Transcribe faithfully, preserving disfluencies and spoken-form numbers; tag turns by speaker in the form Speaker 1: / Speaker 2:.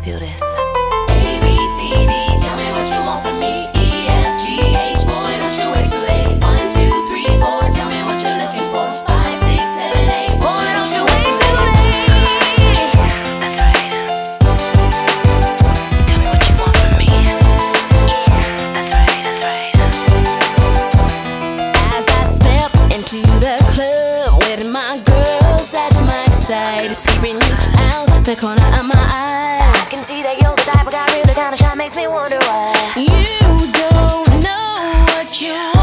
Speaker 1: Feel this.
Speaker 2: A, B, C, D, tell me what you want from me. E, F, G, H, boy, don't you wait too late. One, two, three, four, tell me what you're looking for. Five, six, seven, eight, boy, don't you wait too late.
Speaker 1: That's right. Tell me what you want from me. Yeah, that's right, that's right.
Speaker 2: As I step into the club with my girls at my side, peeping you out the corner of my eye,
Speaker 1: I can see that you're the type of guy really kinda shy, makes me wonder why
Speaker 2: you don't know what you